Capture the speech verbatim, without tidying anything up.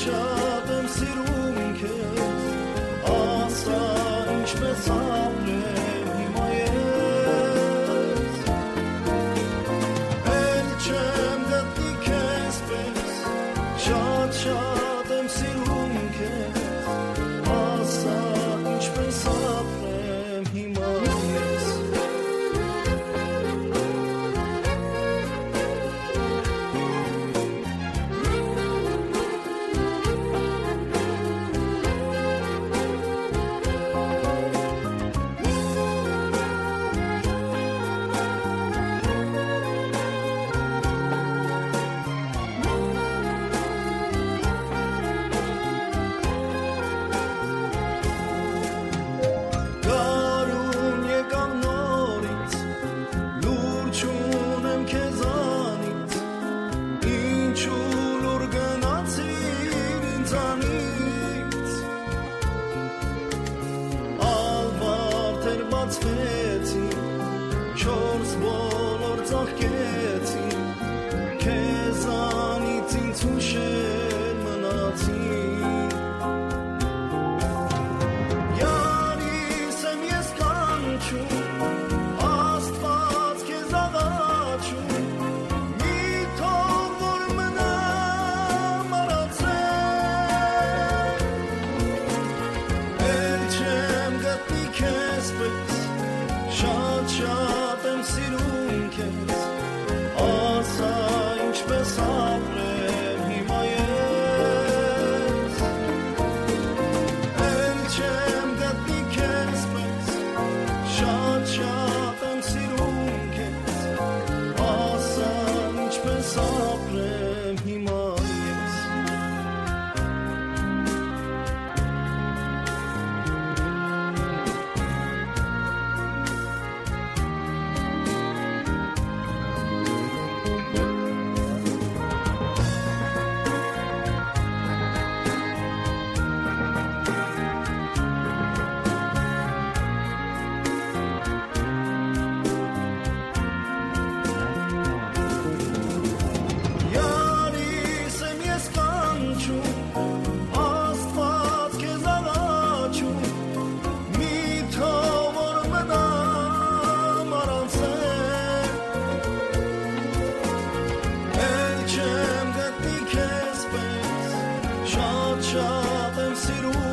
շատ եմ սիրում քեզ, ասա ինչպես ապրեմ հիմա ես, էլ չեմ գտնի քեզ պես, շատ շատ եմ սիրում քեզ, ասա ինչպես ապրեմ հիմա ես. Չորս բոլոր ծաղկեցին, քեզանից ինձ հուշեր մնացին, յանիս եմ ես կանչում, Աստված քեզ աղաչում, մի թող որ մնամ առանցել, էլ չեմ գտնի քեզ պես, շատ շատ եմ սիրում քեզ, ասա ինչպես ապրեմ հիմա ես, էլ չեմ գտնի քեզ պես, շատ շատ եմ սիրում քեզ, ասա ինչպես ապրեմ հիմա ես. Շատ եմ սիրում